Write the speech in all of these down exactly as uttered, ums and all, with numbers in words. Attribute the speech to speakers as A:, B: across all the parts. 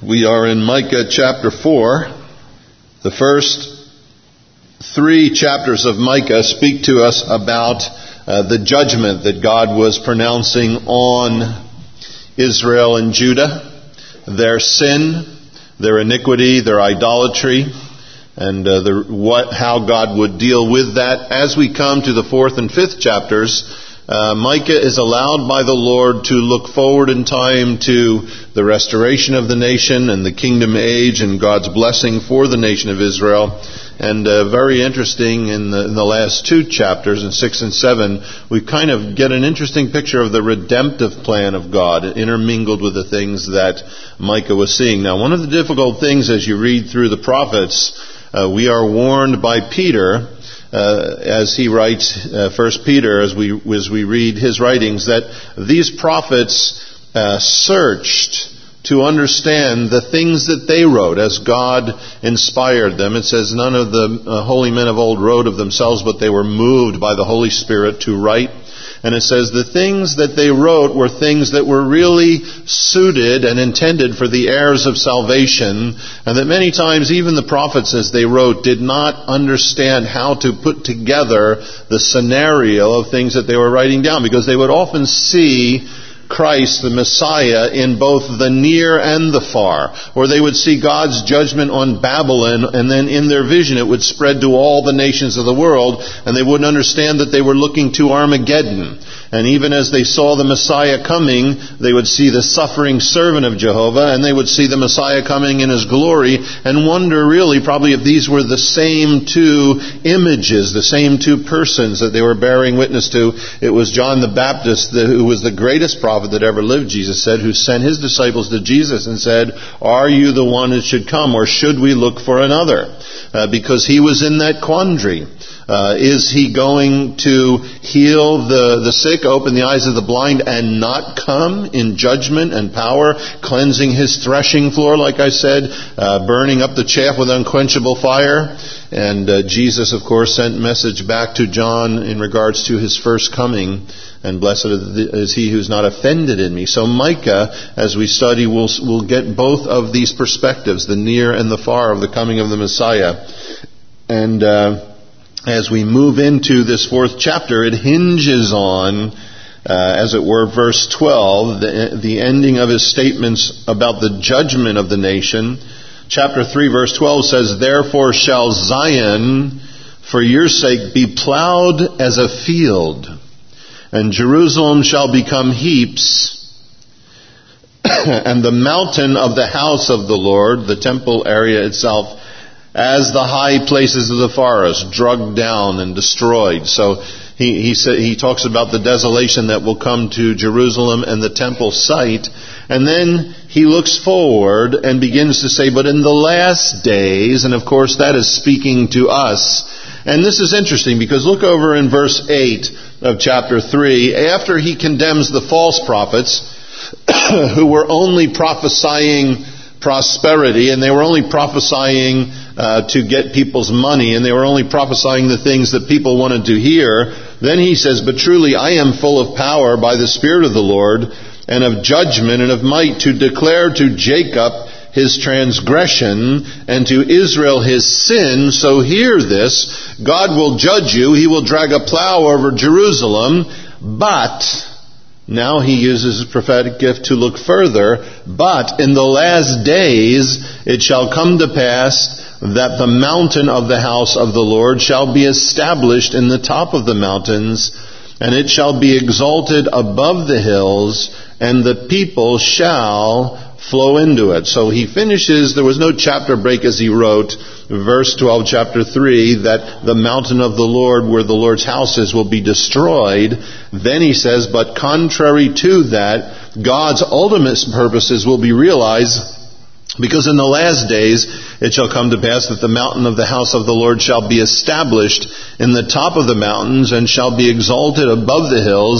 A: We are in Micah chapter four. The first three chapters of Micah speak to us about uh, the judgment that God was pronouncing on Israel and Judah, their sin, their iniquity, their idolatry, and uh, the, what, how God would deal with that. As we come to the fourth and fifth chapters, Uh, Micah is allowed by the Lord to look forward in time to the restoration of the nation and the kingdom age and God's blessing for the nation of Israel. And uh, very interesting in the, in the last two chapters, in six and seven, we kind of get an interesting picture of the redemptive plan of God intermingled with the things that Micah was seeing. Now, one of the difficult things as you read through the prophets, uh, we are warned by Peter, Uh, as he writes, uh, First Peter, as we as we read his writings, that these prophets uh, searched to understand the things that they wrote as God inspired them. It says none of the uh, holy men of old wrote of themselves, but they were moved by the Holy Spirit to write. And it says the things that they wrote were things that were really suited and intended for the heirs of salvation, and that many times even the prophets as they wrote did not understand how to put together the scenario of things that they were writing down, because they would often see Christ, the Messiah, in both the near and the far. Or they would see God's judgment on Babylon, and then in their vision it would spread to all the nations of the world, and they wouldn't understand that they were looking to Armageddon. And even as they saw the Messiah coming, they would see the suffering servant of Jehovah, and they would see the Messiah coming in His glory, and wonder really probably if these were the same two images, the same two persons that they were bearing witness to. It was John the Baptist, who was the greatest prophet that ever lived, Jesus said, who sent his disciples to Jesus and said, "Are you the one that should come, or should we look for another?" Uh, because he was in that quandary. Uh, is he going to heal the, the sick, open the eyes of the blind, and not come in judgment and power, cleansing his threshing floor, like I said, uh, burning up the chaff with unquenchable fire? And uh, Jesus, of course, sent message back to John in regards to his first coming. And blessed is he who's not offended in me. So Micah, as we study, will will get both of these perspectives, the near and the far of the coming of the Messiah. And uh, as we move into this fourth chapter, it hinges on, uh, as it were, verse twelve, the, the ending of his statements about the judgment of the nation. Chapter three, verse twelve says, "Therefore shall Zion, for your sake, be plowed as a field, and Jerusalem shall become heaps, and the mountain of the house of the Lord," the temple area itself, "as the high places of the forest, drugged down and destroyed." So he he, sa- he talks about the desolation that will come to Jerusalem and the temple site. And then he looks forward and begins to say, "But in the last days," and of course that is speaking to us. And this is interesting because look over in verse eight of chapter three. After he condemns the false prophets who were only prophesying prosperity, and they were only prophesying uh, to get people's money, and they were only prophesying the things that people wanted to hear, then he says, "But truly I am full of power by the Spirit of the Lord, and of judgment and of might, to declare to Jacob his transgression, and to Israel his sin." So hear this, God will judge you. He will drag a plow over Jerusalem, but now he uses his prophetic gift to look further. "But in the last days it shall come to pass that the mountain of the house of the Lord shall be established in the top of the mountains, and it shall be exalted above the hills, and the people shall flow into it." So he finishes, there was no chapter break as he wrote, verse twelve, chapter three, that the mountain of the Lord where the Lord's house is will be destroyed. Then he says, but contrary to that, God's ultimate purposes will be realized, because in the last days it shall come to pass that the mountain of the house of the Lord shall be established in the top of the mountains, and shall be exalted above the hills,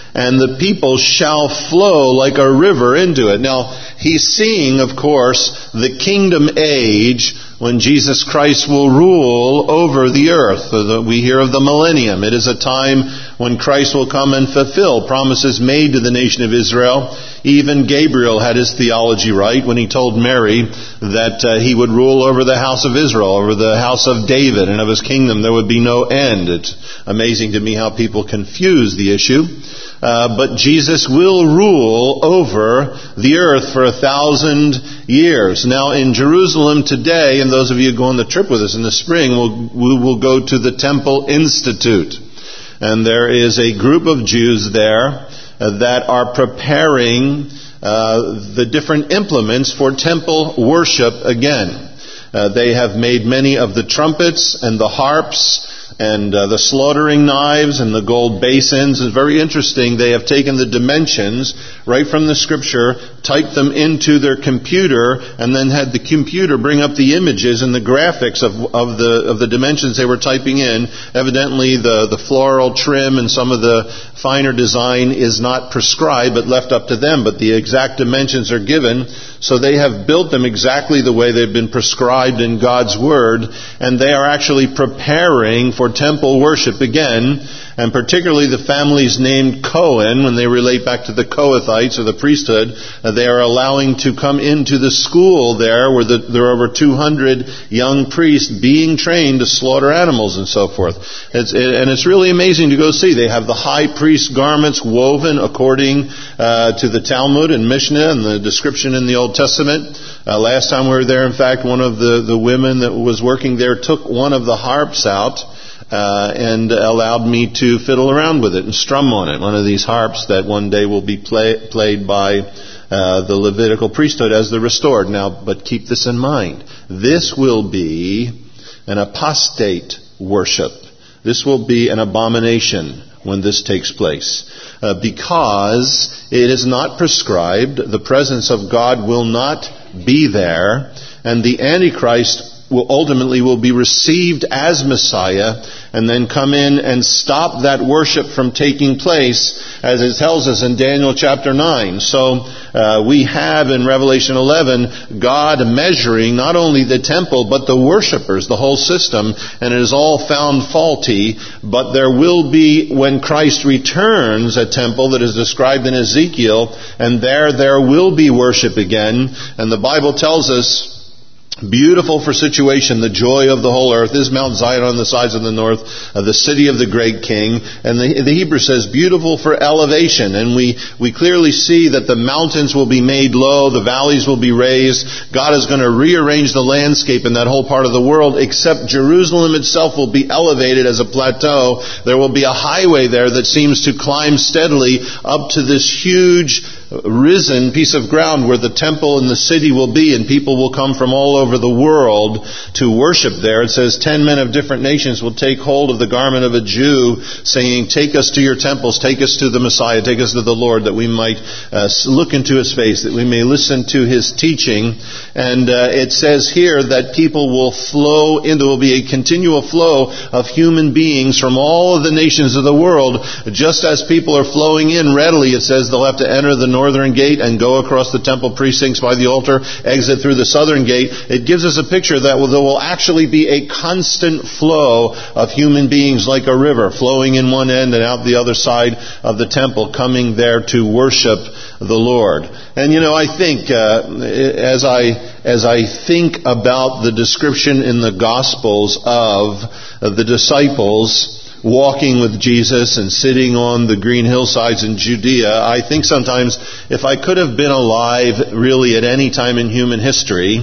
A: and the people shall flow like a river into it. Now, he's seeing, of course, the kingdom age when Jesus Christ will rule over the earth. We hear of the millennium. It is a time when Christ will come and fulfill promises made to the nation of Israel. Even Gabriel had his theology right when he told Mary that uh, he would rule over the house of Israel, over the house of David, and of his kingdom there would be no end. It's amazing to me how people confuse the issue. Uh, but Jesus will rule over the earth for a thousand years. Now in Jerusalem today, and those of you who go on the trip with us in the spring, we'll, we will go to the Temple Institute. And there is a group of Jews there uh, that are preparing uh, the different implements for temple worship again. Uh, they have made many of the trumpets and the harps and uh, the slaughtering knives and the gold basins. It's very interesting. They have taken the dimensions right from the scripture, typed them into their computer, and then had the computer bring up the images and the graphics of, of the of the dimensions they were typing in. Evidently, the, the floral trim and some of the finer design is not prescribed, but left up to them. But the exact dimensions are given. So they have built them exactly the way they've been prescribed in God's Word, and they are actually preparing for temple worship again, and particularly the families named Cohen, when they relate back to the Kohathites or the priesthood, uh, they are allowing to come into the school there where the, there are over two hundred young priests being trained to slaughter animals and so forth. It's, it, and it's really amazing to go see. They have the high priest garments woven according uh, to the Talmud and Mishnah and the description in the Old Testament. Uh, last time we were there, in fact, one of the, the women that was working there took one of the harps out Uh, and allowed me to fiddle around with it and strum on it. One of these harps that one day will be play, played by uh, the Levitical priesthood as the restored. Now, but keep this in mind. This will be an apostate worship. This will be an abomination when this takes place. Uh, because it is not prescribed, the presence of God will not be there, and the Antichrist will ultimately will be received as Messiah and then come in and stop that worship from taking place, as it tells us in Daniel chapter nine. So uh, we have in Revelation eleven God measuring not only the temple but the worshipers, the whole system, and it is all found faulty. But there will be, when Christ returns, a temple that is described in Ezekiel, and there there will be worship again. And the Bible tells us, beautiful for situation, the joy of the whole earth is Mount Zion on the sides of the north, uh, the city of the great king. And the, the Hebrew says beautiful for elevation. And we, we clearly see that the mountains will be made low, the valleys will be raised. God is going to rearrange the landscape in that whole part of the world, except Jerusalem itself will be elevated as a plateau. There will be a highway there that seems to climb steadily up to this huge risen piece of ground where the temple and the city will be, and people will come from all over the world to worship there. It says ten men of different nations will take hold of the garment of a Jew, saying, take us to your temples, take us to the Messiah, take us to the Lord, that we might uh, look into his face, that we may listen to his teaching. And uh, it says here that people will flow in, there will be a continual flow of human beings from all of the nations of the world. Just as people are flowing in readily, it says they'll have to enter the northern gate and go across the temple precincts by the altar, exit through the southern gate. It gives us a picture that there will actually be a constant flow of human beings like a river flowing in one end and out the other side of the temple, coming there to worship the Lord. And you know, I think uh, as I as I think about the description in the Gospels of, of the disciples walking with Jesus and sitting on the green hillsides in Judea, I think sometimes if I could have been alive really at any time in human history,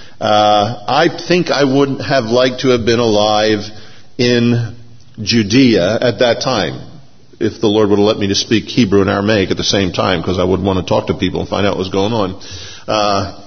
A: uh, I think I would have liked to have been alive in Judea at that time, if the Lord would have let me to speak Hebrew and Aramaic at the same time, because I would want to talk to people and find out what was going on. Uh,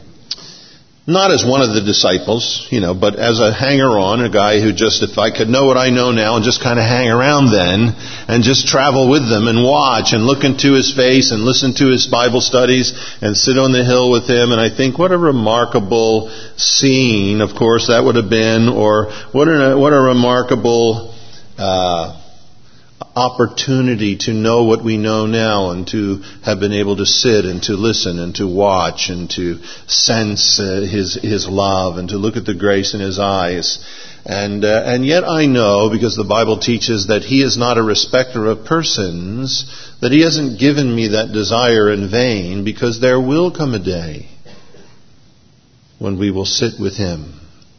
A: Not as one of the disciples, you know, but as a hanger-on, a guy who just, if I could know what I know now and just kind of hang around then and just travel with them and watch and look into his face and listen to his Bible studies and sit on the hill with him. And I think what a remarkable scene, of course, that would have been, or what a, what a remarkable uh opportunity to know what we know now and to have been able to sit and to listen and to watch and to sense uh, His His love and to look at the grace in His eyes. And uh, and yet I know, because the Bible teaches that He is not a respecter of persons, that He hasn't given me that desire in vain, because there will come a day when we will sit with Him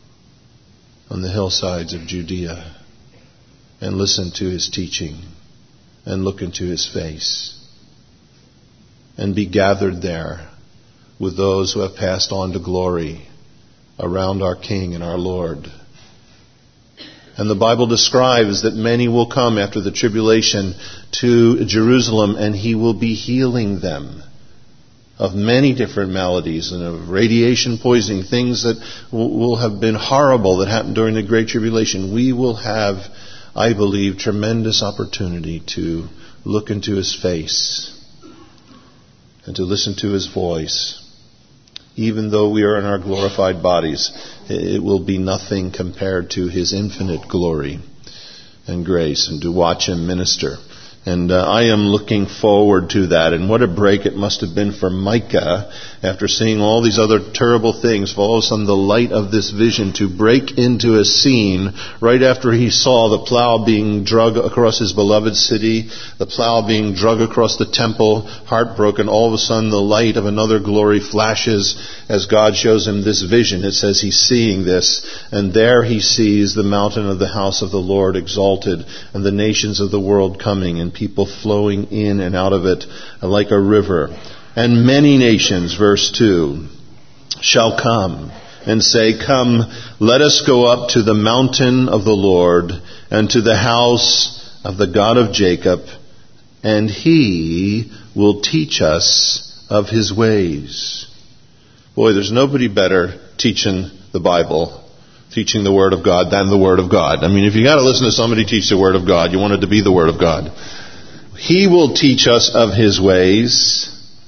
A: on the hillsides of Judea and listen to His teaching and look into His face and be gathered there with those who have passed on to glory around our King and our Lord. And the Bible describes that many will come after the tribulation to Jerusalem, and He will be healing them of many different maladies and of radiation poisoning, things that will have been horrible that happened during the Great Tribulation. We will have, I believe, tremendous opportunity to look into His face and to listen to His voice. Even though we are in our glorified bodies, it will be nothing compared to His infinite glory and grace, and to watch Him minister. And uh, I am looking forward to that. And what a break it must have been for Micah, after seeing all these other terrible things, for all of a sudden the light of this vision to break into a scene right after he saw the plow being drug across his beloved city, the plow being drug across the temple, heartbroken. All of a sudden the light of another glory flashes as God shows him this vision. It says he's seeing this, and there he sees the mountain of the house of the Lord exalted, and the nations of the world coming, and people flowing in and out of it like a river. And many nations, verse two, shall come and say, "Come, let us go up to the mountain of the Lord and to the house of the God of Jacob, and He will teach us of His ways." Boy, there's nobody better teaching the Bible, teaching the Word of God, than the Word of God. I mean, if you got to listen to somebody teach the Word of God, you want it to be the Word of God. He will teach us of His ways,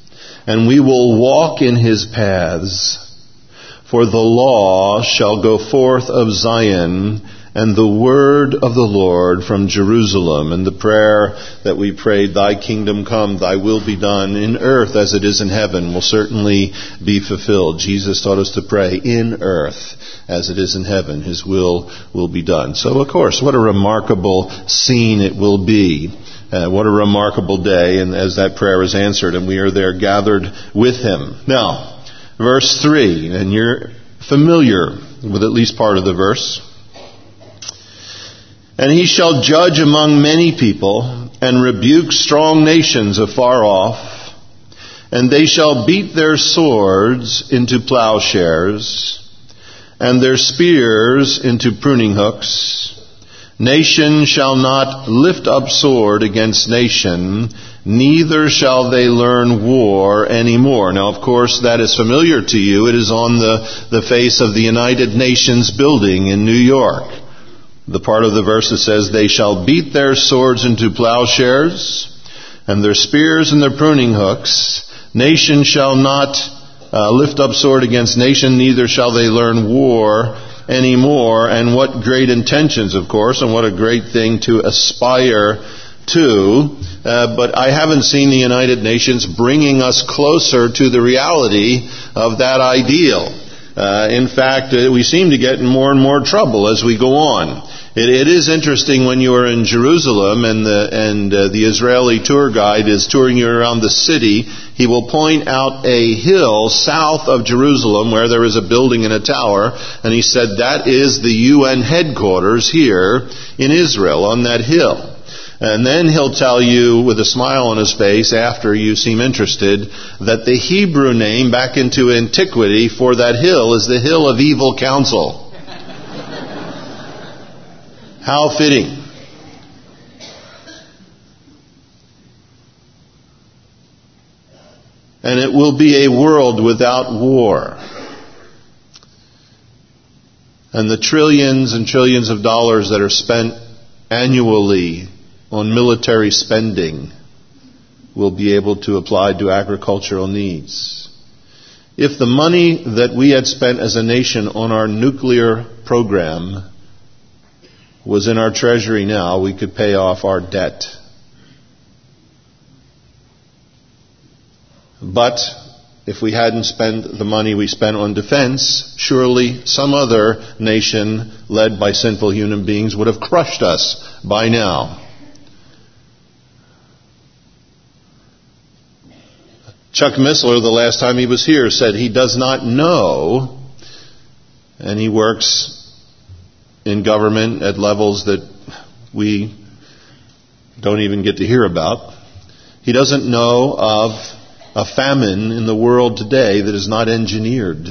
A: and we will walk in His paths. For the law shall go forth of Zion, and the word of the Lord from Jerusalem. And the prayer that we prayed, "Thy kingdom come, Thy will be done in earth as it is in heaven," will certainly be fulfilled. Jesus taught us to pray, "In earth as it is in heaven, His will will be done." So, of course, what a remarkable scene it will be. Uh, what a remarkable day, and as that prayer is answered, and we are there gathered with Him. Now, verse three, and you're familiar with at least part of the verse. "And He shall judge among many people, and rebuke strong nations afar off, and they shall beat their swords into plowshares, and their spears into pruning hooks. Nation shall not lift up sword against nation, neither shall they learn war anymore." Now, of course, that is familiar to you. It is on the, the face of the United Nations building in New York. The part of the verse that says, "They shall beat their swords into plowshares, and their spears and their pruning hooks. Nation shall not uh, lift up sword against nation, neither shall they learn war anymore." And what great intentions, of course, and what a great thing to aspire to. Uh, but I haven't seen the United Nations bringing us closer to the reality of that ideal. Uh, in fact, uh, we seem to get in more and more trouble as we go on. It, it is interesting when you are in Jerusalem and the and uh, the Israeli tour guide is touring you around the city. He will point out a hill south of Jerusalem where there is a building and a tower, and he said that is the U N headquarters here in Israel on that hill. And then he'll tell you with a smile on his face, after you seem interested, that the Hebrew name back into antiquity for that hill is the Hill of Evil Counsel. How fitting. And it will be a world without war. And the trillions and trillions of dollars that are spent annually on military spending will be able to apply to agricultural needs. If the money that we had spent as a nation on our nuclear program was in our treasury now, we could pay off our debt But if we hadn't spent the money we spent on defense, surely some other nation led by sinful human beings would have crushed us by now. Chuck Missler, the last time he was here, said he does not know, and he works in government at levels that we don't even get to hear about. He doesn't know of a famine in the world today that is not engineered.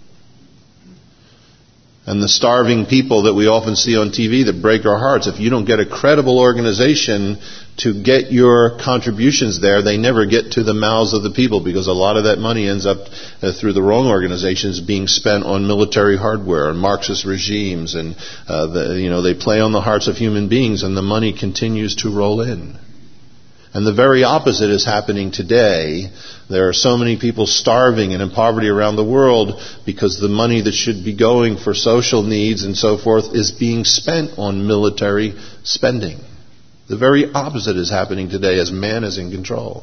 A: And the starving people that we often see on T V that break our hearts, if you don't get a credible organization to get your contributions there, they never get to the mouths of the people, because a lot of that money ends up uh, through the wrong organizations being spent on military hardware and Marxist regimes, and uh, the, you know they play on the hearts of human beings, and the money continues to roll in. And the very opposite is happening today. There are so many people starving and in poverty around the world because the money that should be going for social needs and so forth is being spent on military spending. The very opposite is happening today as man is in control.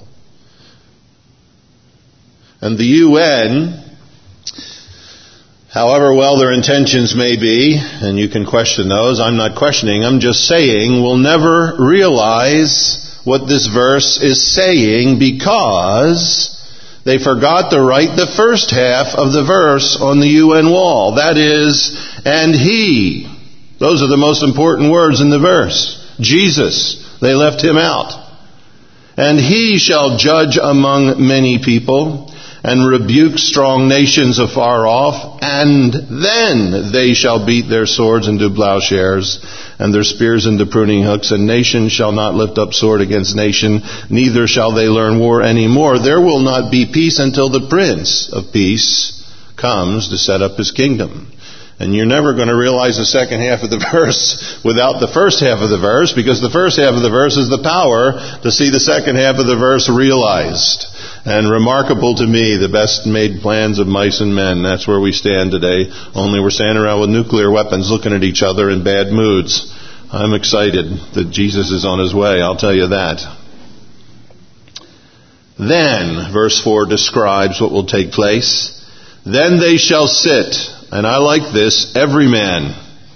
A: And the U N, however well their intentions may be, and you can question those, I'm not questioning, I'm just saying, will never realize what this verse is saying, because they forgot to write the first half of the verse on the U N wall. That is, and he. Those are the most important words in the verse. Jesus. They left him out. And he shall judge among many people, and rebuke strong nations afar off, and then they shall beat their swords into plowshares, and their spears into pruning hooks, and nation shall not lift up sword against nation, neither shall they learn war any more. There will not be peace until the Prince of Peace comes to set up his kingdom. And you're never going to realize the second half of the verse without the first half of the verse, because the first half of the verse is the power to see the second half of the verse realized. And remarkable to me, the best made plans of mice and men. That's where we stand today. Only we're standing around with nuclear weapons looking at each other in bad moods. I'm excited that Jesus is on his way, I'll tell you that. Then, verse four describes what will take place. Then they shall sit, and I like this, every man.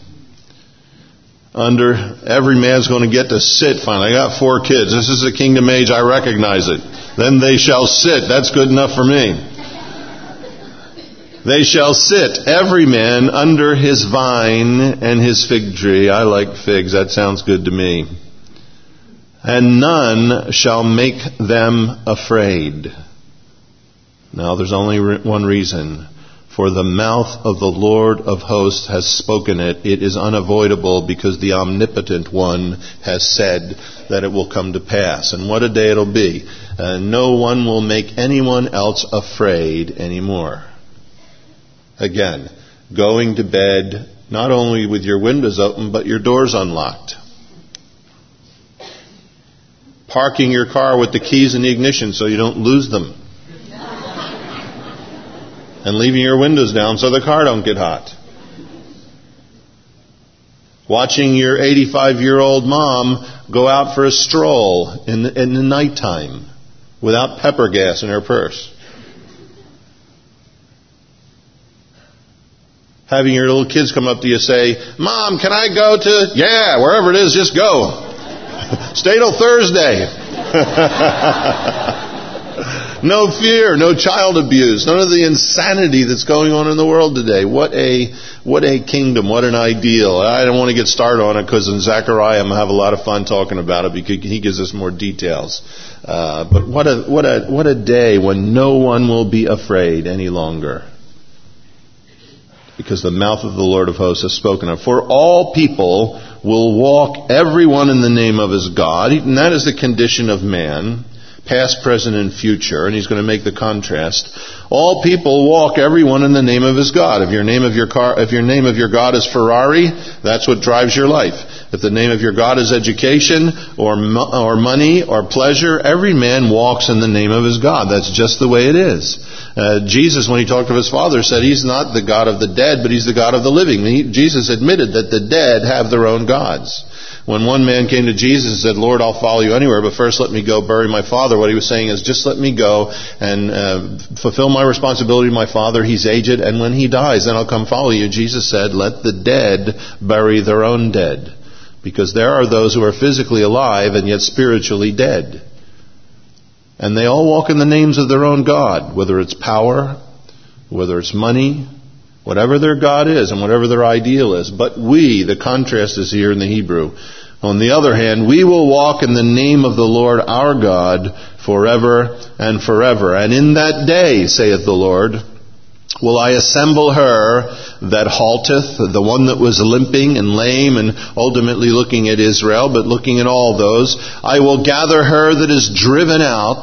A: Under, every man's going to get to sit finally. I got four kids. This is a kingdom age, I recognize it. Then they shall sit. That's good enough for me. They shall sit, every man, under his vine and his fig tree. I like figs. That sounds good to me. And none shall make them afraid. Now, there's only one reason. For the mouth of the Lord of hosts has spoken it. It is unavoidable, because the omnipotent one has said that it will come to pass. And what a day it'll be. Uh, no one will make anyone else afraid anymore. Again, going to bed not only with your windows open, but your doors unlocked. Parking your car with the keys in the ignition so you don't lose them. And leaving your windows down so the car don't get hot. Watching your eighty-five-year-old mom go out for a stroll in the, in the nighttime without pepper gas in her purse. Having your little kids come up to you and say, Mom, can I go to... Yeah, wherever it is, just go. Stay till Thursday. No fear, no child abuse, none of the insanity that's going on in the world today. What a what a kingdom, what an ideal. I don't want to get started on it, because in Zechariah I'm going to have a lot of fun talking about it, because he gives us more details. Uh, but what a what a what a day when no one will be afraid any longer, because the mouth of the Lord of hosts has spoken of. For all people will walk, everyone in the name of his God, and that is the condition of man. Past, present, and future, and he's going to make the contrast. All people walk, everyone in the name of his God. If your name of your car, if your name of your God is Ferrari, that's what drives your life. If the name of your God is education, or or money, or pleasure, every man walks in the name of his God. That's just the way it is. Uh, Jesus, when he talked of his Father, said he's not the God of the dead, but he's the God of the living. He, Jesus admitted that the dead have their own gods. When one man came to Jesus and said, Lord, I'll follow you anywhere, but first let me go bury my father, what he was saying is, just let me go and uh, fulfill my responsibility to my father. He's aged, and when he dies, then I'll come follow you. Jesus said, let the dead bury their own dead. Because there are those who are physically alive and yet spiritually dead. And they all walk in the names of their own God, whether it's power, whether it's money, whatever their God is and whatever their ideal is. But we, the contrast is here in the Hebrew. On the other hand, we will walk in the name of the Lord our God forever and forever. And in that day, saith the Lord, will I assemble her that halteth, the one that was limping and lame and ultimately looking at Israel, but looking at all those. I will gather her that is driven out,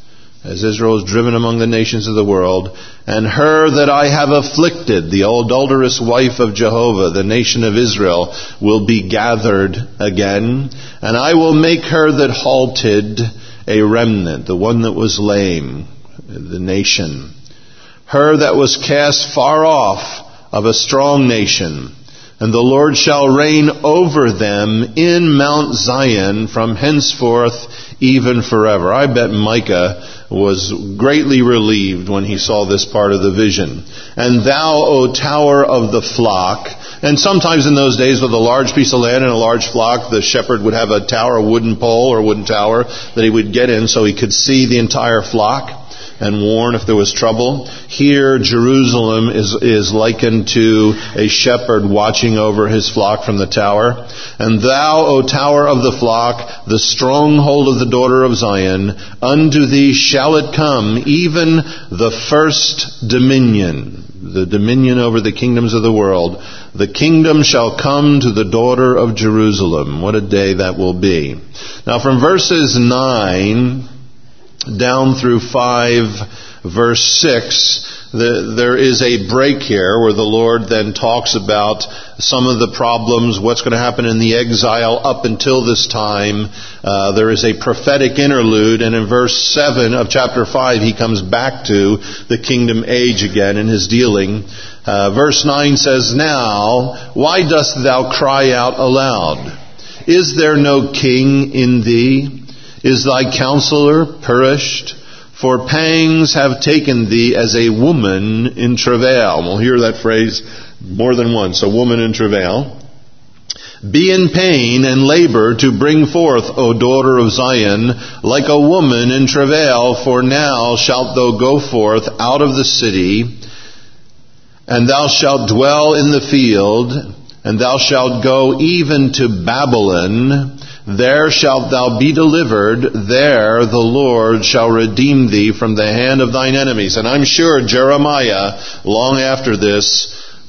A: as Israel is driven among the nations of the world, and her that I have afflicted, the adulterous wife of Jehovah, the nation of Israel, will be gathered again. And I will make her that halted a remnant, the one that was lame, the nation. Her that was cast far off of a strong nation. And the Lord shall reign over them in Mount Zion from henceforth even forever. I bet Micah was greatly relieved when he saw this part of the vision. And thou, O tower of the flock. And sometimes in those days with a large piece of land and a large flock, the shepherd would have a tower, a wooden pole or a wooden tower that he would get in so he could see the entire flock and warn if there was trouble. Here, Jerusalem is, is likened to a shepherd watching over his flock from the tower. And thou, O tower of the flock, the stronghold of the daughter of Zion, unto thee shall it come, even the first dominion, the dominion over the kingdoms of the world. The kingdom shall come to the daughter of Jerusalem. What a day that will be. Now from verses nine down through five, verse six, the, there is a break here where the Lord then talks about some of the problems, what's going to happen in the exile up until this time. Uh, there is a prophetic interlude, and in verse seven of chapter five, he comes back to the kingdom age again in his dealing. Uh, verse nine says, now, why dost thou cry out aloud? Is there no king in thee? Is thy counselor perished? For pangs have taken thee as a woman in travail. And we'll hear that phrase more than once, a woman in travail. Be in pain and labor to bring forth, O daughter of Zion, like a woman in travail, for now shalt thou go forth out of the city, and thou shalt dwell in the field, and thou shalt go even to Babylon. There shalt thou be delivered. There the Lord shall redeem thee from the hand of thine enemies. And I'm sure Jeremiah, long after this,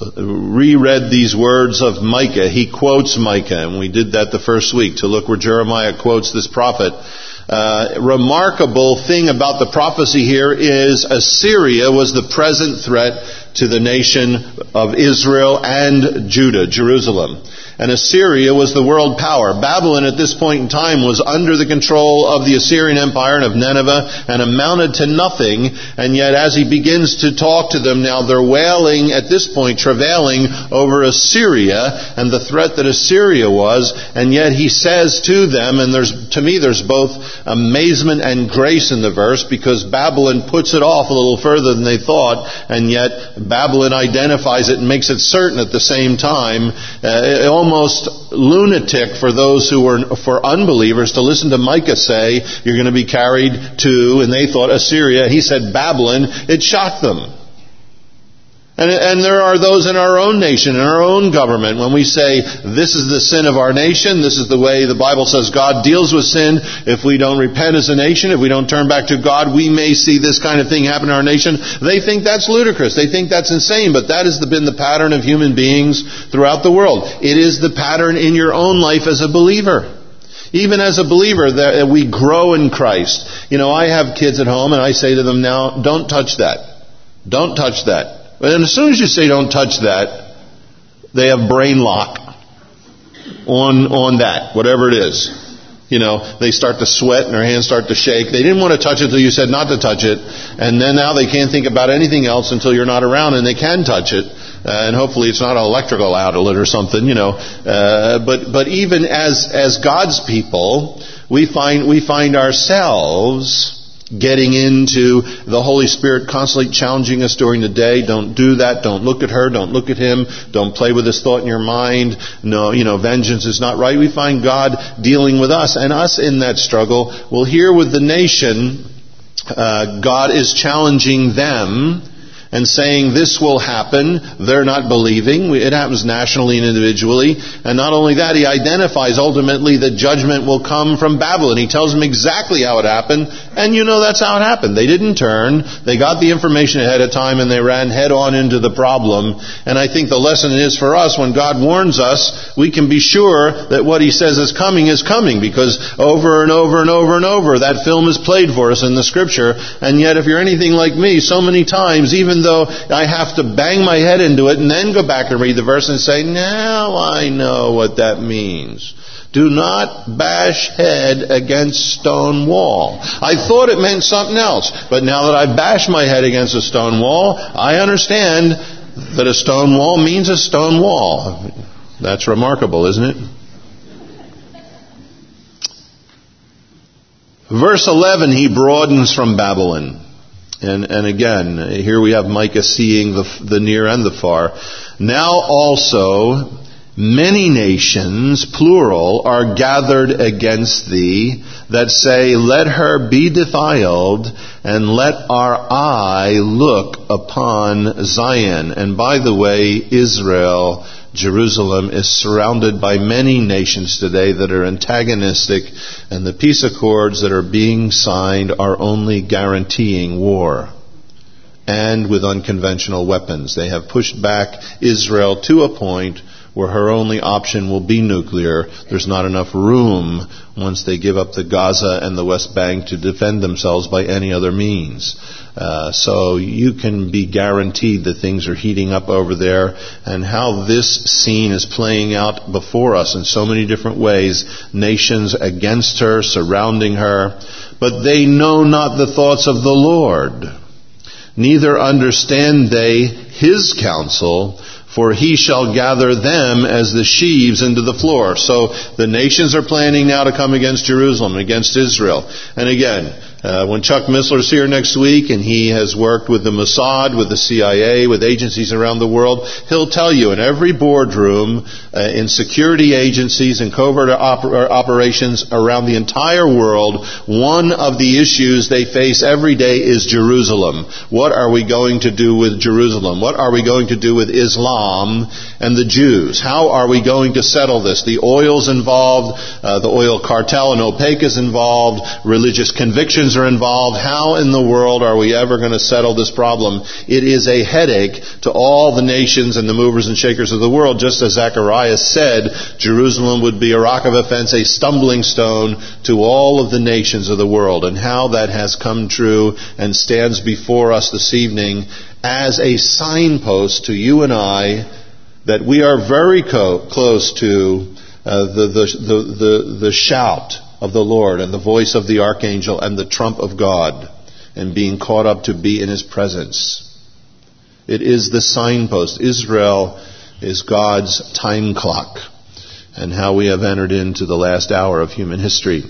A: reread these words of Micah. He quotes Micah, and we did that the first week to look where Jeremiah quotes this prophet. Uh, remarkable thing about the prophecy here is Assyria was the present threat to the nation of Israel and Judah, Jerusalem. And Assyria was the world power. Babylon at this point in time was under the control of the Assyrian Empire and of Nineveh and amounted to nothing. And yet as he begins to talk to them now, they're wailing at this point, travailing over Assyria and the threat that Assyria was. And yet he says to them, and there's, to me there's both amazement and grace in the verse, because Babylon puts it off a little further than they thought, and yet Babylon identifies it and makes it certain at the same time. Uh, almost lunatic for those who were, for unbelievers, to listen to Micah say, you're going to be carried to, and they thought Assyria, he said Babylon. It shocked them. And, and there are those in our own nation, in our own government, when we say, this is the sin of our nation, this is the way the Bible says God deals with sin. If we don't repent as a nation, if we don't turn back to God, we may see this kind of thing happen in our nation. They think that's ludicrous. They think that's insane. But that has been the pattern of human beings throughout the world. It is the pattern in your own life as a believer. Even as a believer, that we grow in Christ. You know, I have kids at home, and I say to them now, don't touch that. Don't touch that. And as soon as you say don't touch that, they have brain lock on on that, whatever it is. you know, they start to sweat and their hands start to shake. They didn't want to touch it until you said not to touch it. And then now they can't think about anything else until you're not around and they can touch it. Uh, and hopefully it's not an electrical outlet or something, you know. Uh, but, but even as, as God's people, we find, we find ourselves getting into the Holy Spirit constantly challenging us during the day. Don't do that. Don't look at her. Don't look at him. Don't play with this thought in your mind. No, you know, vengeance is not right. We find God dealing with us, and us in that struggle. Well, here with the nation, uh, God is challenging them and saying this will happen. They're not believing. It happens nationally and individually. And not only that, he identifies ultimately that judgment will come from Babylon. He tells them exactly how it happened. And you know that's how it happened. They didn't turn. They got the information ahead of time and they ran head on into the problem. And I think the lesson is for us, when God warns us, we can be sure that what he says is coming is coming, because over and over and over and over that film is played for us in the scripture. And yet if you're anything like me, so many times, even though I have to bang my head into it and then go back and read the verse and say, now I know what that means. Do not bash head against stone wall. I thought it meant something else, but now that I bash my head against a stone wall, I understand that a stone wall means a stone wall. That's remarkable, isn't it? Verse eleven, he broadens from Babylon. And, and again, here we have Micah seeing the, the near and the far. Now also, many nations, plural, are gathered against thee, that say, let her be defiled, and let our eye look upon Zion. And by the way, Israel, Jerusalem, is surrounded by many nations today that are antagonistic, and the peace accords that are being signed are only guaranteeing war, and with unconventional weapons. They have pushed back Israel to a point where her only option will be nuclear. There's not enough room once they give up the Gaza and the West Bank to defend themselves by any other means. Uh, so you can be guaranteed that things are heating up over there, and how this scene is playing out before us in so many different ways. Nations against her, surrounding her. But they know not the thoughts of the Lord, neither understand they his counsel, for he shall gather them as the sheaves into the floor. So the nations are planning now to come against Jerusalem, against Israel. And again, Uh, when Chuck Missler's here next week, and he has worked with the Mossad, with the C I A, with agencies around the world, he'll tell you in every boardroom, uh, in security agencies and covert oper- operations around the entire world, one of the issues they face every day is Jerusalem. What are we going to do with Jerusalem? What are we going to do with Islam and the Jews? How are we going to settle this? The oil's involved, uh, the oil cartel and OPEC is involved, religious convictions are involved. How in the world are we ever going to settle this problem? It is a headache to all the nations and the movers and shakers of the world. Just as Zechariah said, Jerusalem would be a rock of offense, a stumbling stone to all of the nations of the world. And how that has come true and stands before us this evening as a signpost to you and I that we are very co- close to uh, the, the, the, the, the shout of the Lord and the voice of the archangel and the trump of God, and being caught up to be in his presence. It is the signpost. Israel is God's time clock, and how we have entered into the last hour of human history.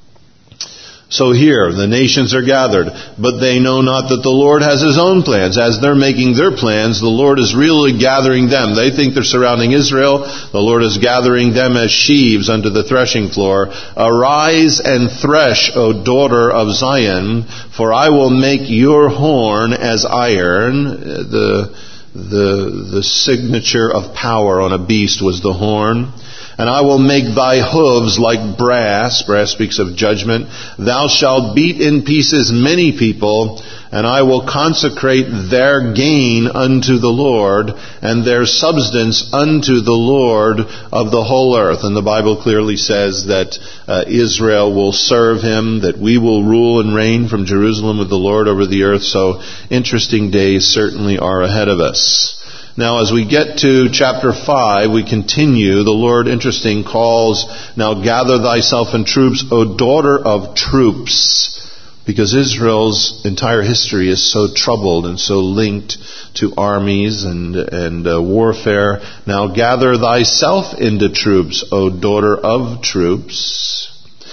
A: So here, the nations are gathered, but they know not that the Lord has his own plans. As they're making their plans, the Lord is really gathering them. They think they're surrounding Israel. The Lord is gathering them as sheaves unto the threshing floor. Arise and thresh, O daughter of Zion, for I will make your horn as iron. The, the, the signature of power on a beast was the horn. And I will make thy hooves like brass. Brass speaks of judgment. Thou shalt beat in pieces many people, and I will consecrate their gain unto the Lord, and their substance unto the Lord of the whole earth. And the Bible clearly says that uh, Israel will serve him, that we will rule and reign from Jerusalem with the Lord over the earth. So interesting days certainly are ahead of us. Now as we get to chapter five, we continue. The Lord, interesting, calls, now gather thyself in troops, O daughter of troops. Because Israel's entire history is so troubled and so linked to armies and, and uh, warfare. Now gather thyself into troops, O daughter of troops.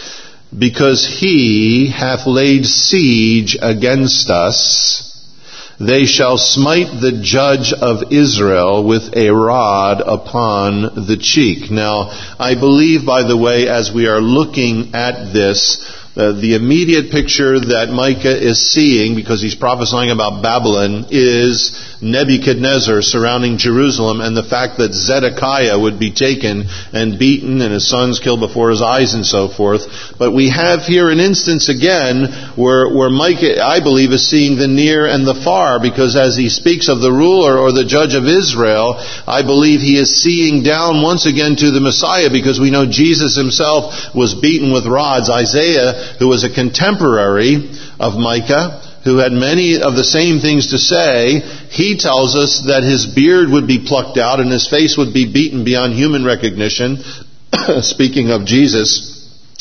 A: Because he hath laid siege against us, they shall smite the judge of Israel with a rod upon the cheek. Now, I believe, by the way, as we are looking at this, Uh, the immediate picture that Micah is seeing, because he's prophesying about Babylon, is Nebuchadnezzar surrounding Jerusalem and the fact that Zedekiah would be taken and beaten and his sons killed before his eyes and so forth. But we have here an instance again where, where Micah, I believe, is seeing the near and the far, because as he speaks of the ruler or the judge of Israel, I believe he is seeing down once again to the Messiah, because we know Jesus himself was beaten with rods. Isaiah, who was a contemporary of Micah, who had many of the same things to say, he tells us that his beard would be plucked out and his face would be beaten beyond human recognition, speaking of Jesus.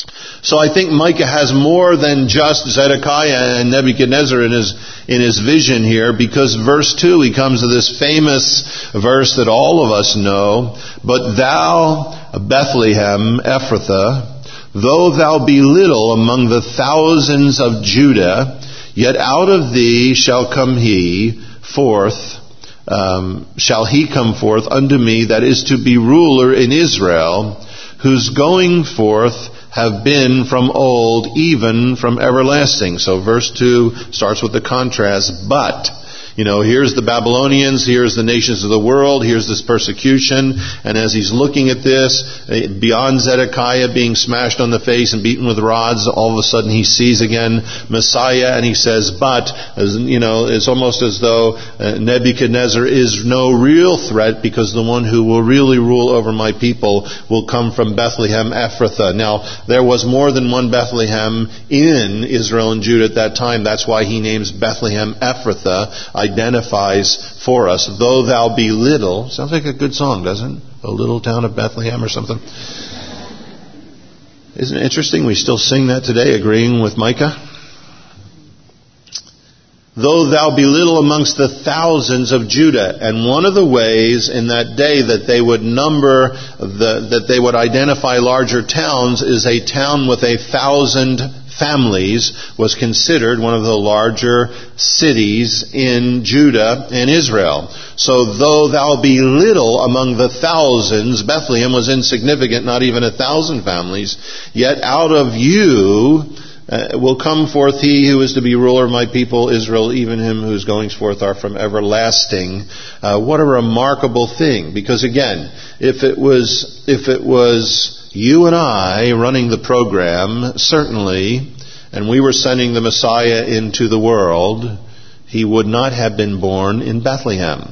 A: So I think Micah has more than just Zedekiah and Nebuchadnezzar in his in his vision here, because verse two, he comes to this famous verse that all of us know, but thou, Bethlehem Ephrathah, though thou be little among the thousands of Judah, yet out of thee shall come he forth, um, shall he come forth unto me that is to be ruler in Israel, whose going forth have been from old, even from everlasting. So verse two starts with the contrast, but, you know, here's the Babylonians, here's the nations of the world, here's this persecution, and as he's looking at this, beyond Zedekiah being smashed on the face and beaten with rods, all of a sudden he sees again Messiah, and he says, but, as, you know, it's almost as though Nebuchadnezzar is no real threat, because the one who will really rule over my people will come from Bethlehem Ephrathah. Now, there was more than one Bethlehem in Israel and Judah at that time. That's why he names Bethlehem Ephrathah, identifies for us, though thou be little. Sounds like a good song, doesn't it? A little town of Bethlehem or something. Isn't it interesting? We still sing that today, agreeing with Micah. Though thou be little amongst the thousands of Judah. And one of the ways in that day that they would number, the, that they would identify larger towns, is a town with a thousand families was considered one of the larger cities in Judah and Israel. So though thou be little among the thousands, Bethlehem was insignificant, not even a thousand families, yet out of you uh, will come forth he who is to be ruler of my people Israel, even him whose goings forth are from everlasting. Uh, what a remarkable thing. Because again, if it was, if it was you and I running the program, certainly, and we were sending the Messiah into the world, he would not have been born in Bethlehem.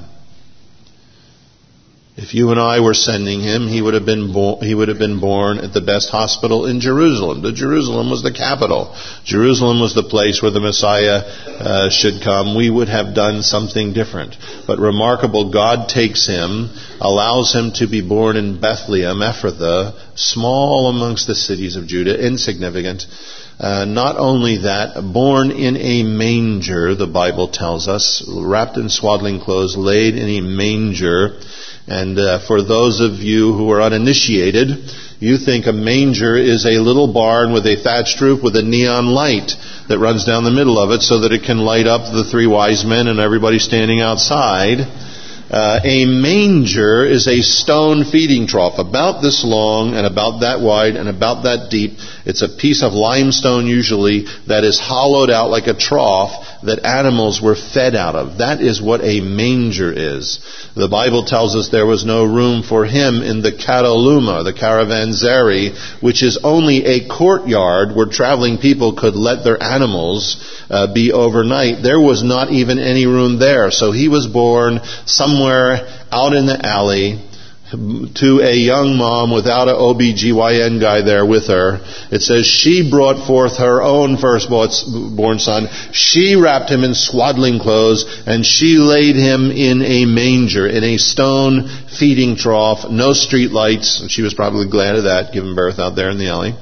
A: If you and I were sending him, he would have been bo- he would have been born at the best hospital in Jerusalem. The Jerusalem was the capital. Jerusalem was the place where the Messiah uh, should come. We would have done something different. But remarkable, God takes him, allows him to be born in Bethlehem, Ephrathah, small amongst the cities of Judah, insignificant. Uh, not only that, born in a manger, the Bible tells us, wrapped in swaddling clothes, laid in a manger. And uh, for those of you who are uninitiated, you think a manger is a little barn with a thatched roof with a neon light that runs down the middle of it so that it can light up the three wise men and everybody standing outside. Uh, a manger is a stone feeding trough, about this long and about that wide and about that deep. It's a piece of limestone usually that is hollowed out like a trough that animals were fed out of. That is what a manger is. The Bible tells us there was no room for him in the kataluma, the caravanserai, which is only a courtyard where traveling people could let their animals uh, be overnight. There was not even any room there. So he was born somewhere out in the alley, to a young mom without an O B G Y N guy there with her. It says she brought forth her own firstborn son. She wrapped him in swaddling clothes, and she laid him in a manger, in a stone feeding trough, no street lights. She was probably glad of that, giving birth out there in the alley.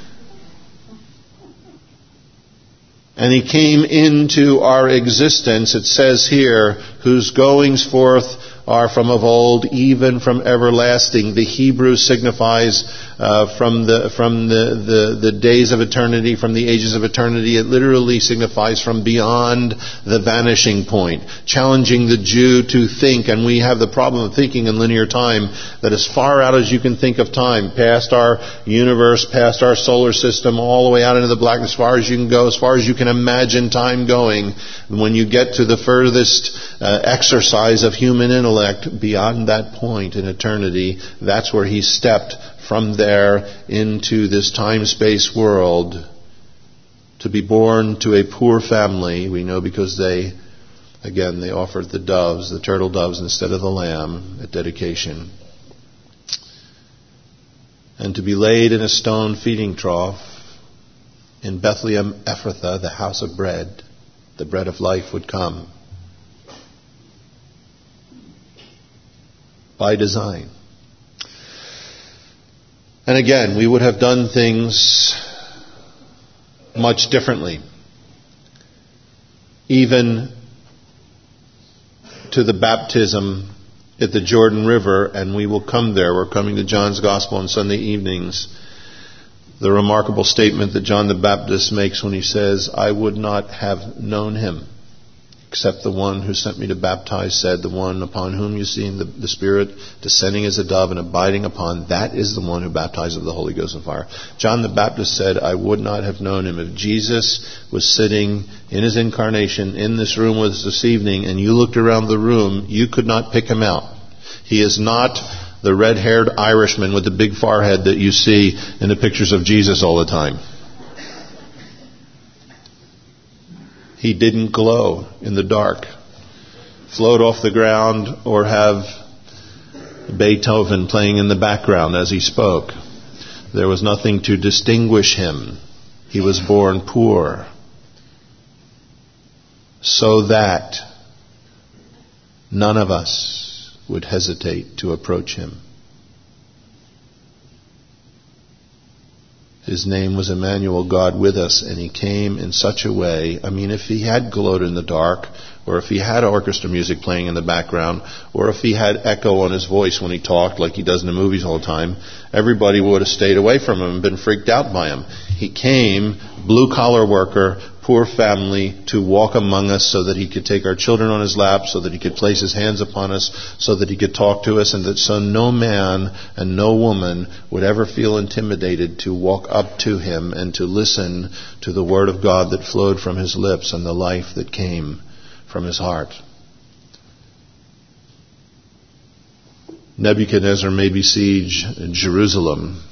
A: And he came into our existence, it says here, whose goings forth are from of old, even from everlasting. The Hebrew signifies uh, from the from the, the, the days of eternity, from the ages of eternity. It literally signifies from beyond the vanishing point, challenging the Jew to think. And we have the problem of thinking in linear time, that as far out as you can think of time, past our universe, past our solar system, all the way out into the blackness, as far as you can go, as far as you can imagine time going. When you get to the furthest uh, exercise of human intellect, beyond that point in eternity, that's where he stepped from there into this time-space world to be born to a poor family. We know because they, again, they offered the doves, the turtle doves instead of the lamb at dedication. And to be laid in a stone feeding trough in Bethlehem Ephrathah, the house of bread. The bread of life would come. By design. And again, we would have done things much differently. Even to the baptism at the Jordan River, and we will come there. We're coming to John's Gospel on Sunday evenings. The remarkable statement that John the Baptist makes when he says, I would not have known him, except the one who sent me to baptize said, the one upon whom you see the, the Spirit descending as a dove and abiding upon, that is the one who baptizes with the Holy Ghost and fire. John the Baptist said, I would not have known him. If Jesus was sitting in his incarnation in this room with us this evening, and you looked around the room, you could not pick him out. He is not the red-haired Irishman with the big forehead that you see in the pictures of Jesus all the time. He didn't glow in the dark, float off the ground, or have Beethoven playing in the background as he spoke. There was nothing to distinguish him. He was born poor, so that none of us would hesitate to approach him. His name was Emmanuel, God with us, and he came in such a way. I mean, if he had glowed in the dark, or if he had orchestra music playing in the background, or if he had echo on his voice when he talked like he does in the movies all the time, everybody would have stayed away from him and been freaked out by him. He came, blue-collar worker, poor family, to walk among us so that he could take our children on his lap, so that he could place his hands upon us, so that he could talk to us, and that so no man and no woman would ever feel intimidated to walk up to him and to listen to the word of God that flowed from his lips and the life that came from his heart. Nebuchadnezzar may besiege Jerusalem,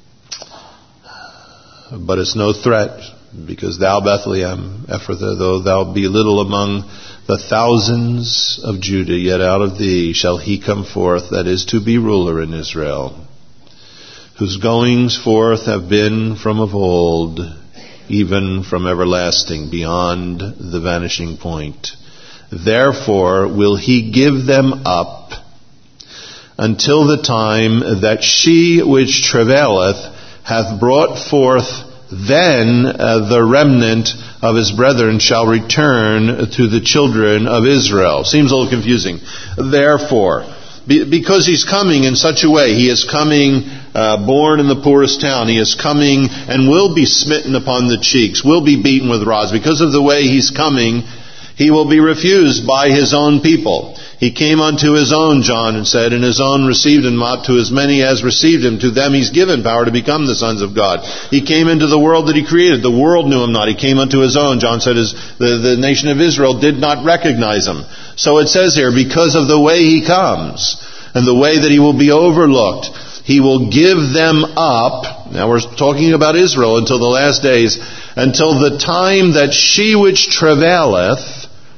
A: but it's no threat, because thou, Bethlehem Ephrathah, though thou be little among the thousands of Judah, yet out of thee shall he come forth, that is to be ruler in Israel, whose goings forth have been from of old, even from everlasting, beyond the vanishing point. Therefore will he give them up until the time that she which travaileth hath brought forth. Then uh, the remnant of his brethren shall return to the children of Israel. Seems a little confusing. Therefore, be, because he's coming in such a way, he is coming uh, born in the poorest town. He is coming and will be smitten upon the cheeks, will be beaten with rods. Because of the way he's coming, he will be refused by his own people. He came unto his own, John said, and his own received him not. To as many as received him, to them he's given power to become the sons of God. He came into the world that he created. The world knew him not. He came unto his own. John said, his, the, the nation of Israel did not recognize him. So it says here, because of the way he comes, and the way that he will be overlooked, he will give them up. Now we're talking about Israel until the last days, until the time that she which travaileth,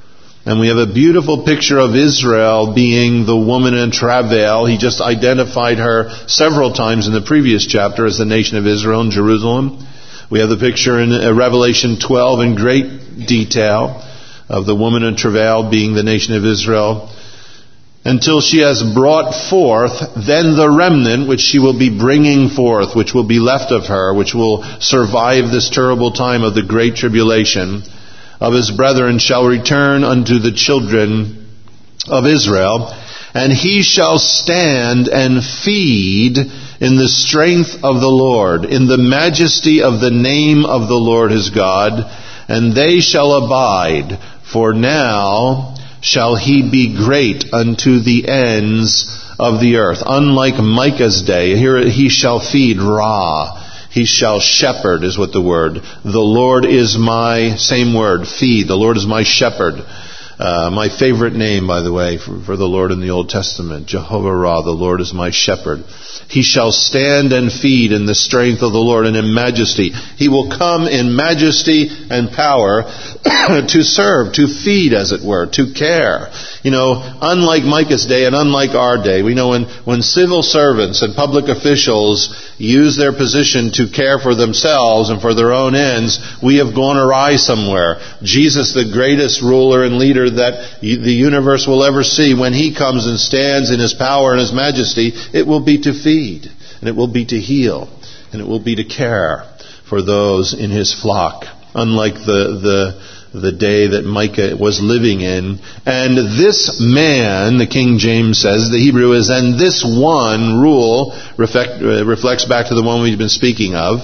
A: And we have a beautiful picture of Israel being the woman in travail. He just identified her several times in the previous chapter as the nation of Israel in Jerusalem. We have the picture in Revelation twelve in great detail of the woman in travail being the nation of Israel. Until she has brought forth, then the remnant which she will be bringing forth, which will be left of her, which will survive this terrible time of the great tribulation, of his brethren shall return unto the children of Israel, and he shall stand and feed in the strength of the Lord, in the majesty of the name of the Lord his God, and they shall abide, for now shall he be great unto the ends of the earth. Unlike Micah's day, here he shall feed Ra. He shall shepherd is what the word. The Lord is my, same word, feed. The Lord is my shepherd. Uh, my favorite name, by the way, for, for the Lord in the Old Testament. Jehovah Ra, the Lord is my shepherd. He shall stand and feed in the strength of the Lord and in majesty. He will come in majesty and power to serve, to feed, as it were, to care. You know, unlike Micah's day and unlike our day, we know when, when civil servants and public officials use their position to care for themselves and for their own ends, we have gone awry somewhere. Jesus, the greatest ruler and leader that the universe will ever see, when he comes and stands in his power and his majesty, it will be to feed, and it will be to heal, and it will be to care for those in his flock, unlike the the the day that Micah was living in. And this man, the King James says, the Hebrew is, and this one rule reflect, uh, reflects back to the one we've been speaking of.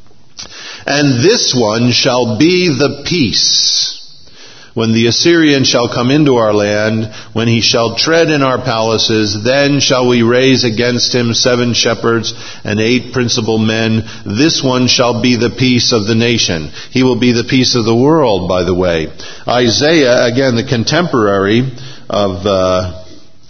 A: And this one shall be the peace. When the Assyrian shall come into our land, when he shall tread in our palaces, then shall we raise against him seven shepherds and eight principal men. This one shall be the peace of the nation. He will be the peace of the world, by the way. Isaiah, again, the contemporary of, uh,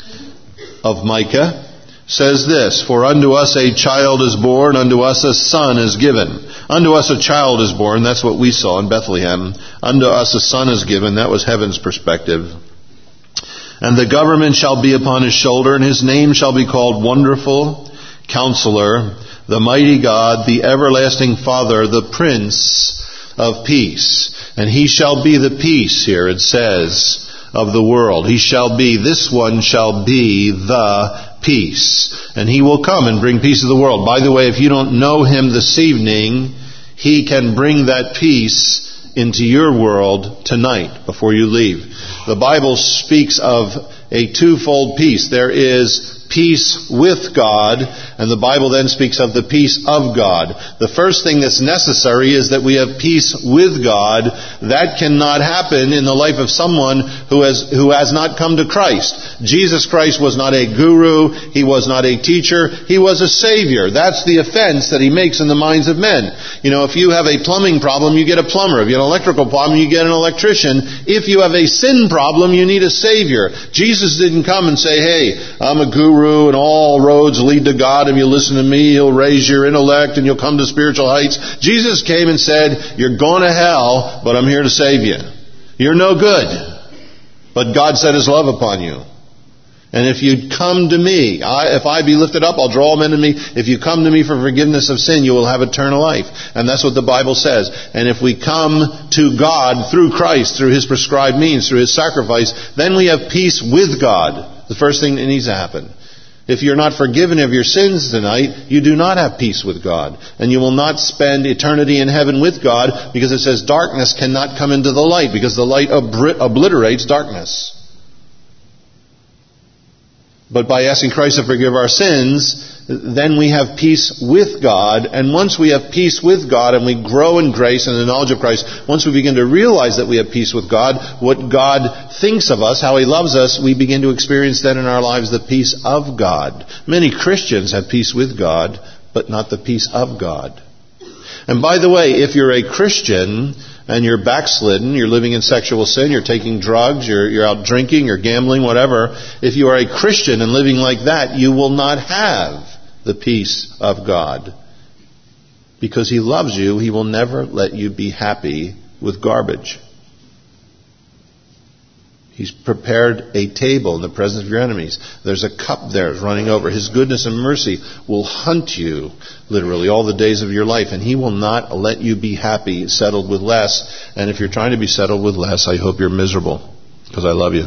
A: of Micah, says this, for unto us a child is born, unto us a son is given. Unto us a child is born, that's what we saw in Bethlehem. Unto us a son is given, that was heaven's perspective. And the government shall be upon his shoulder, and his name shall be called Wonderful, Counselor, the Mighty God, the Everlasting Father, the Prince of Peace. And he shall be the peace, here it says, of the world. He shall be, this one shall be the peace. And he will come and bring peace to the world. By the way, if you don't know him this evening, he can bring that peace into your world tonight before you leave. The Bible speaks of a twofold peace. There is peace with God, and the Bible then speaks of the peace of God. The first thing that's necessary is that we have peace with God. That cannot happen in the life of someone who has who has not come to Christ. Jesus Christ was not a guru. He was not a teacher. He was a Savior. That's the offense that he makes in the minds of men. You know, if you have a plumbing problem, you get a plumber. If you have an electrical problem, you get an electrician. If you have a sin problem, you need a Savior. Jesus didn't come and say, hey, I'm a guru, and all roads lead to God. If you listen to me, He'll raise your intellect and you'll come to spiritual heights. Jesus came and said, you're going to hell, but I'm here to save you. You're no good, but God set His love upon you. And if you come to me, I, if I be lifted up, I'll draw men to me. If you come to me for forgiveness of sin, you will have eternal life. And that's what the Bible says. And if we come to God through Christ, through His prescribed means, through His sacrifice, then we have peace with God. The first thing that needs to happen. If you're not forgiven of your sins tonight, you do not have peace with God. And you will not spend eternity in heaven with God, because it says darkness cannot come into the light, because the light obri- obliterates darkness. But by asking Christ to forgive our sins, then we have peace with God. And once we have peace with God and we grow in grace and the knowledge of Christ, once we begin to realize that we have peace with God, what God thinks of us, how He loves us, we begin to experience then in our lives the peace of God. Many Christians have peace with God, but not the peace of God. And by the way, if you're a Christian and you're backslidden, you're living in sexual sin, you're taking drugs, you're, you're out drinking, you're gambling, whatever, if you are a Christian and living like that, you will not have the peace of God. Because He loves you, He will never let you be happy with garbage. He's prepared a table in the presence of your enemies. There's a cup there running over. His goodness and mercy will hunt you, literally, all the days of your life. And He will not let you be happy, settled with less. And if you're trying to be settled with less, I hope you're miserable, because I love you.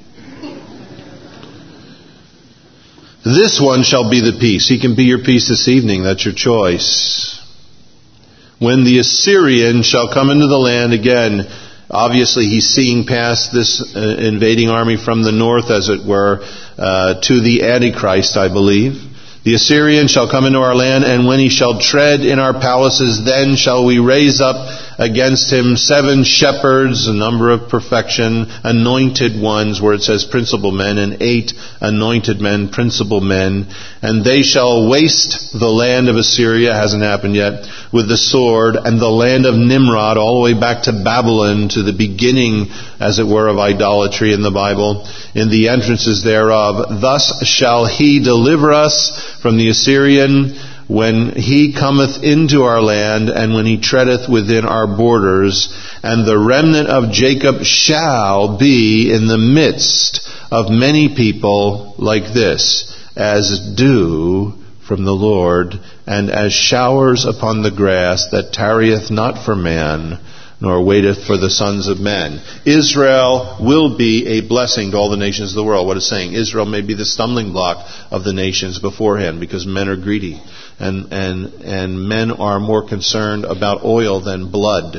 A: This one shall be the peace. He can be your peace this evening. That's your choice. When the Assyrian shall come into the land again, obviously he's seeing past this uh, invading army from the north, as it were, uh, to the Antichrist, I believe. The Assyrian shall come into our land, and when he shall tread in our palaces, then shall we raise up against him seven shepherds, a number of perfection, anointed ones, where it says principal men, and eight anointed men, principal men. And they shall waste the land of Assyria, hasn't happened yet, with the sword, and the land of Nimrod, all the way back to Babylon, to the beginning, as it were, of idolatry in the Bible, in the entrances thereof. Thus shall he deliver us from the Assyrian, when he cometh into our land, and when he treadeth within our borders. And the remnant of Jacob shall be in the midst of many people like this, as dew from the Lord, and as showers upon the grass, that tarrieth not for man, nor waiteth for the sons of men. Israel will be a blessing to all the nations of the world. What it's saying, Israel may be the stumbling block of the nations beforehand, because men are greedy. And, and, and men are more concerned about oil than blood.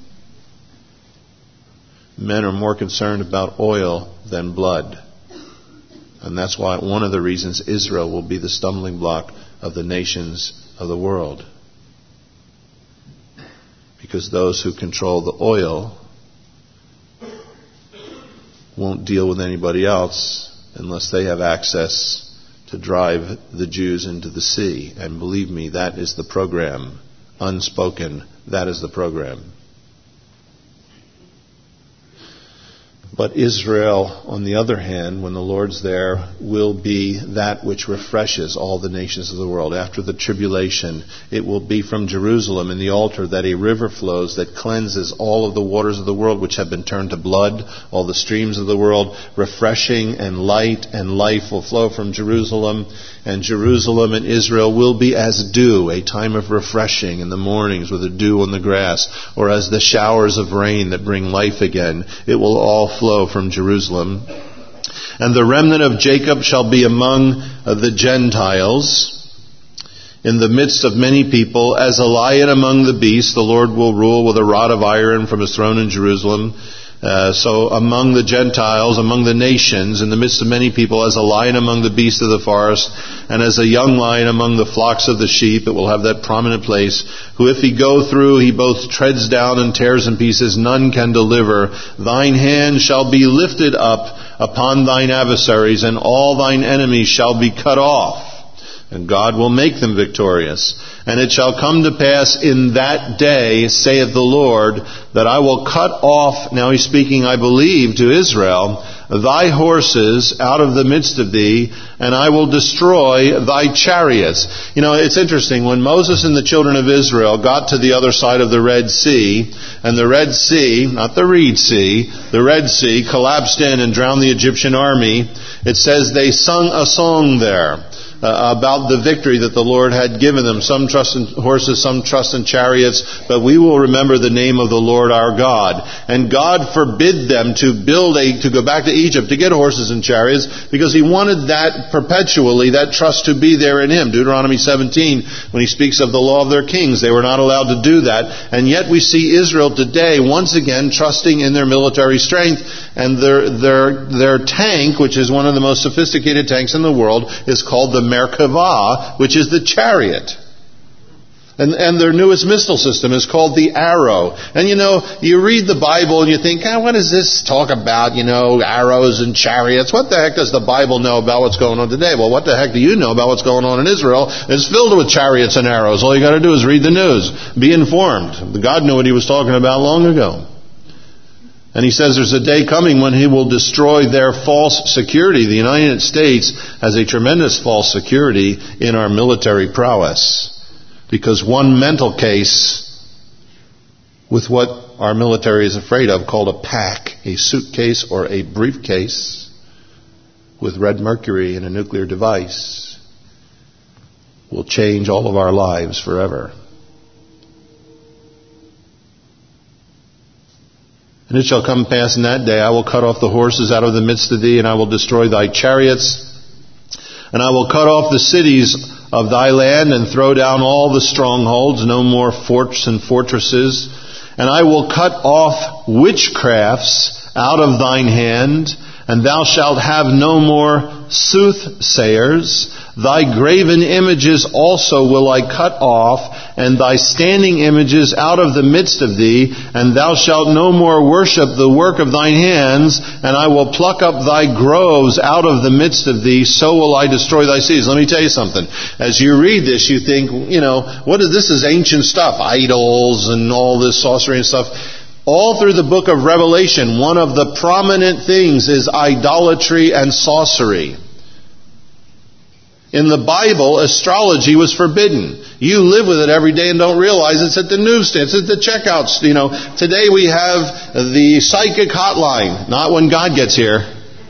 A: Men are more concerned about oil than blood. And that's why one of the reasons Israel will be the stumbling block of the nations of the world. Because those who control the oil won't deal with anybody else unless they have access to drive the Jews into the sea. And believe me, that is the program. Unspoken, that is the program. But Israel, on the other hand, when the Lord's there, will be that which refreshes all the nations of the world. After the tribulation, it will be from Jerusalem in the altar that a river flows that cleanses all of the waters of the world, which have been turned to blood, all the streams of the world. Refreshing and light and life will flow from Jerusalem. And Jerusalem and Israel will be as dew, a time of refreshing in the mornings with the dew on the grass, or as the showers of rain that bring life again. It will all flow from Jerusalem. And the remnant of Jacob shall be among uh, the Gentiles, in the midst of many people, as a lion among the beasts. The Lord will rule with a rod of iron from his throne in Jerusalem. Uh, so among the Gentiles, among the nations, in the midst of many people, as a lion among the beasts of the forest, and as a young lion among the flocks of the sheep, it will have that prominent place, who if he go through, he both treads down and tears in pieces, none can deliver. Thine hand shall be lifted up upon thine adversaries, and all thine enemies shall be cut off. And God will make them victorious. And it shall come to pass in that day, saith the Lord, that I will cut off, now he's speaking, I believe, to Israel, thy horses out of the midst of thee, and I will destroy thy chariots. You know, it's interesting, when Moses and the children of Israel got to the other side of the Red Sea, and the Red Sea, not the Reed Sea, the Red Sea collapsed in and drowned the Egyptian army, it says they sung a song there. Uh, about the victory that the Lord had given them. Some trust in horses, some trust in chariots, but we will remember the name of the Lord our God. And God forbid them to build a, to go back to Egypt to get horses and chariots, because He wanted that perpetually, that trust to be there in Him. Deuteronomy seventeen, when He speaks of the law of their kings, they were not allowed to do that. And yet we see Israel today once again trusting in their military strength, and their, their, their tank, which is one of the most sophisticated tanks in the world, is called the Merkavah, which is the chariot. And, and their newest missile system is called the Arrow. And you know, you read the Bible and you think, ah, what does this talk about, you know, arrows and chariots? What the heck does the Bible know about what's going on today? Well, what the heck do you know about what's going on in Israel? It's filled with chariots and arrows. All you got to do is read the news. Be informed. God knew what He was talking about long ago. And He says there's a day coming when He will destroy their false security. The United States has a tremendous false security in our military prowess. Because one mental case with what our military is afraid of called a pack, a suitcase or a briefcase with red mercury and a nuclear device will change all of our lives forever. And it shall come pass in that day, I will cut off the horses out of the midst of thee, and I will destroy thy chariots, and I will cut off the cities of thy land, and throw down all the strongholds, no more forts and fortresses. And I will cut off witchcrafts out of thine hand, and thou shalt have no more soothsayers. Thy graven images also will I cut off, and thy standing images out of the midst of thee, and thou shalt no more worship the work of thine hands, and I will pluck up thy groves out of the midst of thee, so will I destroy thy cities. Let me tell you something. As you read this, you think, you know, what is this? Is ancient stuff, idols and all this sorcery and stuff. All through the book of Revelation, one of the prominent things is idolatry and sorcery. In the Bible, astrology was forbidden. You live with it every day and don't realize it's at the newsstands, it's at the checkouts. You know, today we have the psychic hotline. Not when God gets here.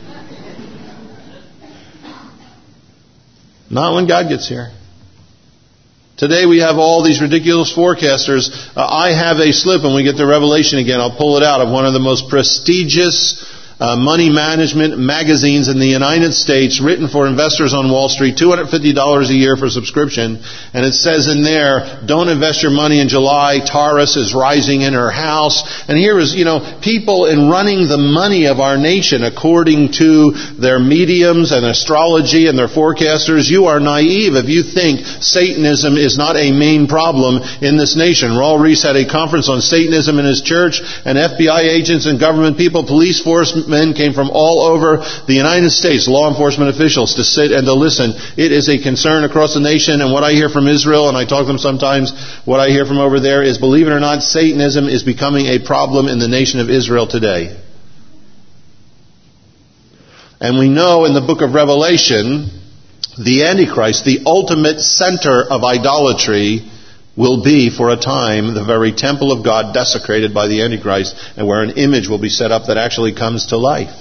A: Not when God gets here. Today we have all these ridiculous forecasters. Uh, I have a slip, when we get to Revelation again, I'll pull it out, of one of the most prestigious Uh, money management magazines in the United States, written for investors on Wall Street, two hundred fifty dollars a year for subscription. And it says in there, don't invest your money in July. Taurus is rising in her house. And here is, you know, people in running the money of our nation according to their mediums and astrology and their forecasters. You are naive if you think Satanism is not a main problem in this nation. Raul Reese had a conference on Satanism in his church, and F B I agents and government people, police force men came from all over the United States, law enforcement officials, to sit and to listen. It is a concern across the nation, and what I hear from Israel, and I talk to them sometimes, what I hear from over there is, believe it or not, Satanism is becoming a problem in the nation of Israel today. And we know in the book of Revelation, the Antichrist, the ultimate center of idolatry, will be for a time the very temple of God desecrated by the Antichrist, and where an image will be set up that actually comes to life.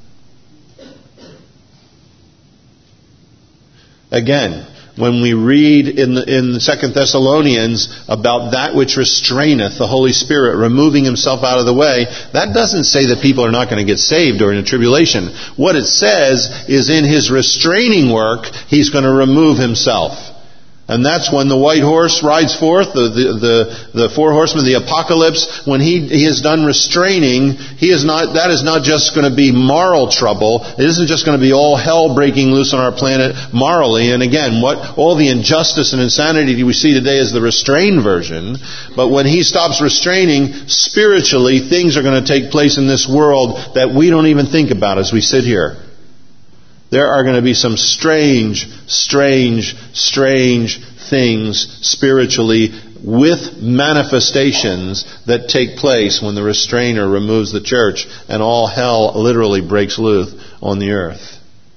A: Again, when we read in the, in the Second Thessalonians about that which restraineth the Holy Spirit, removing himself out of the way, that doesn't say that people are not going to get saved during the tribulation. What it says is, in his restraining work, he's going to remove himself. And that's when the white horse rides forth, the, the, the, the four horsemen, the apocalypse. When he, he is done restraining, he is not, that is not just going to be moral trouble. It isn't just going to be all hell breaking loose on our planet morally. And again, what, all the injustice and insanity we see today is the restrained version. But when he stops restraining, spiritually, things are going to take place in this world that we don't even think about as we sit here. There are going to be some strange, strange, strange things spiritually with manifestations that take place when the restrainer removes the church and all hell literally breaks loose on the earth.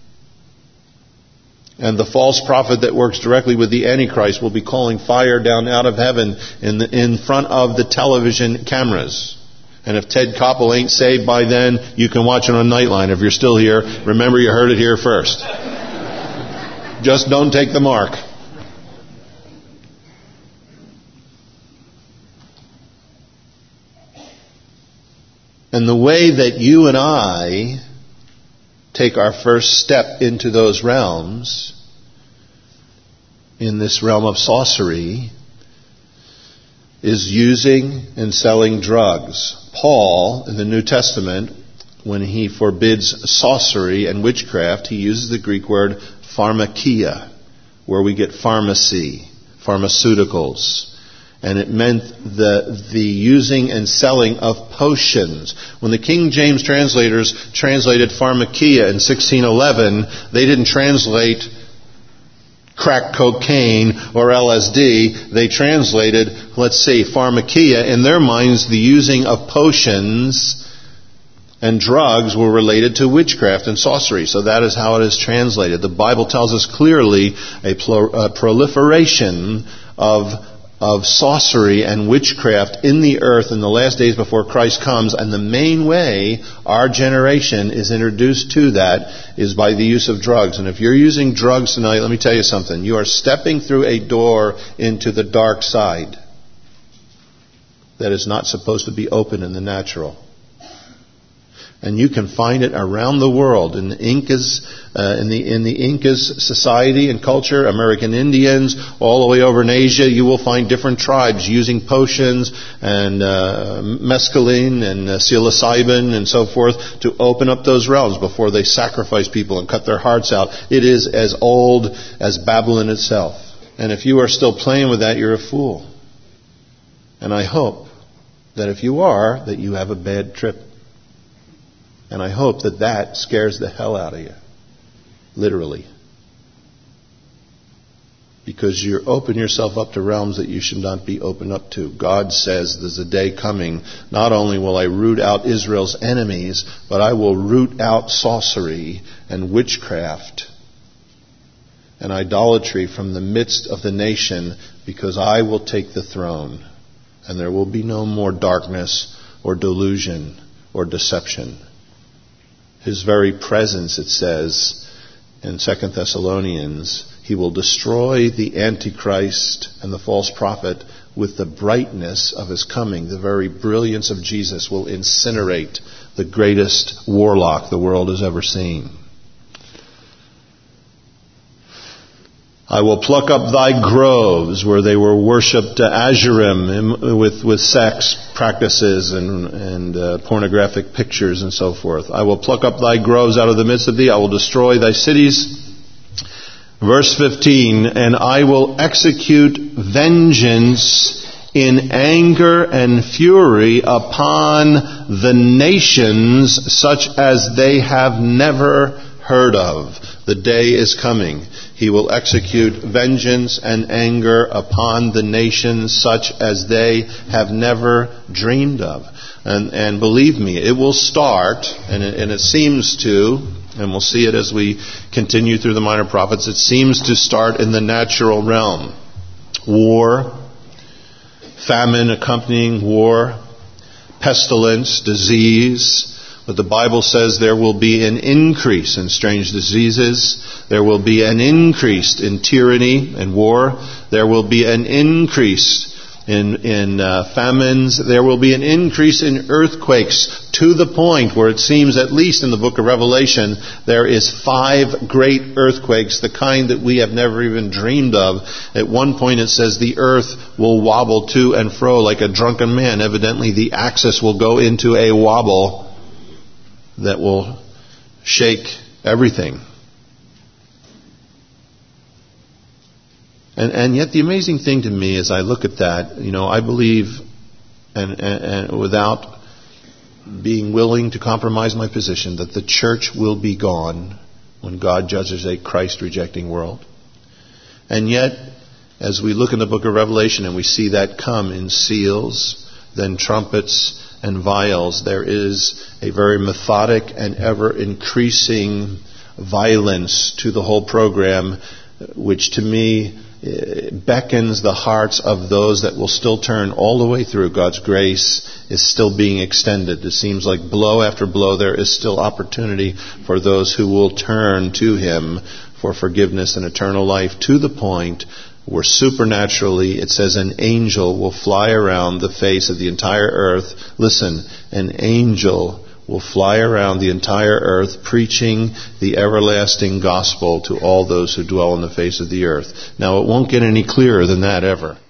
A: And the false prophet that works directly with the Antichrist will be calling fire down out of heaven in the, in front of the television cameras. And if Ted Koppel ain't saved by then, you can watch it on Nightline. If you're still here, remember you heard it here first. Just don't take the mark. And the way that you and I take our first step into those realms, in this realm of sorcery, is using and selling drugs. Paul, in the New Testament, when he forbids sorcery and witchcraft, he uses the Greek word pharmakia, where we get pharmacy, pharmaceuticals. And it meant the, the using and selling of potions. When the King James translators translated pharmakia in sixteen eleven, they didn't translate crack cocaine or L S D. They translated, let's see, pharmakia. In their minds, the using of potions and drugs were related to witchcraft and sorcery. So that is how it is translated. The Bible tells us clearly a, pro- a proliferation of of sorcery and witchcraft in the earth in the last days before Christ comes. And the main way our generation is introduced to that is by the use of drugs. And if you're using drugs tonight, let me tell you something. You are stepping through a door into the dark side that is not supposed to be open in the natural. And you can find it around the world in the Incas, uh, in the in the Incas society and culture, American Indians, all the way over in Asia. You will find different tribes using potions and uh, mescaline and uh, psilocybin and so forth to open up those realms before they sacrifice people and cut their hearts out. It is as old as Babylon itself. And if you are still playing with that, you're a fool. And I hope that if you are, that you have a bad trip. And I hope that that scares the hell out of you. Literally. Because you open yourself up to realms that you should not be open up to. God says there's a day coming. Not only will I root out Israel's enemies, but I will root out sorcery and witchcraft and idolatry from the midst of the nation, because I will take the throne. And there will be no more darkness or delusion or deception. His very presence, it says in Second Thessalonians, he will destroy the Antichrist and the false prophet with the brightness of his coming. The very brilliance of Jesus will incinerate the greatest warlock the world has ever seen. I will pluck up thy groves where they were worshipped uh, Asherim with, with sex practices and, and uh, pornographic pictures and so forth. I will pluck up thy groves out of the midst of thee. I will destroy thy cities. Verse fifteen, and I will execute vengeance in anger and fury upon the nations such as they have never heard of. The day is coming. He will execute vengeance and anger upon the nations such as they have never dreamed of. And, and believe me, it will start, and it, and it seems to, and we'll see it as we continue through the minor prophets, it seems to start in the natural realm. War, famine accompanying war, pestilence, disease. But the Bible says there will be an increase in strange diseases. There will be an increase in tyranny and war. There will be an increase in, in uh, famines. There will be an increase in earthquakes, to the point where it seems, at least in the book of Revelation, there is five great earthquakes, the kind that we have never even dreamed of. At one point it says the earth will wobble to and fro like a drunken man. Evidently the axis will go into a wobble that will shake everything. And and yet the amazing thing to me as I look at that, you know, I believe, and, and, and without being willing to compromise my position, that the church will be gone when God judges a Christ-rejecting world. And yet, as we look in the book of Revelation and we see that come in seals, then trumpets, and vials, there is a very methodic and ever increasing violence to the whole program, which to me beckons the hearts of those that will still turn all the way through. God's grace is still being extended. It seems like blow after blow there is still opportunity for those who will turn to Him for forgiveness and eternal life, to the point where supernaturally, it says, an angel will fly around the face of the entire earth. Listen, an angel will fly around the entire earth preaching the everlasting gospel to all those who dwell on the face of the earth. Now, it won't get any clearer than that ever.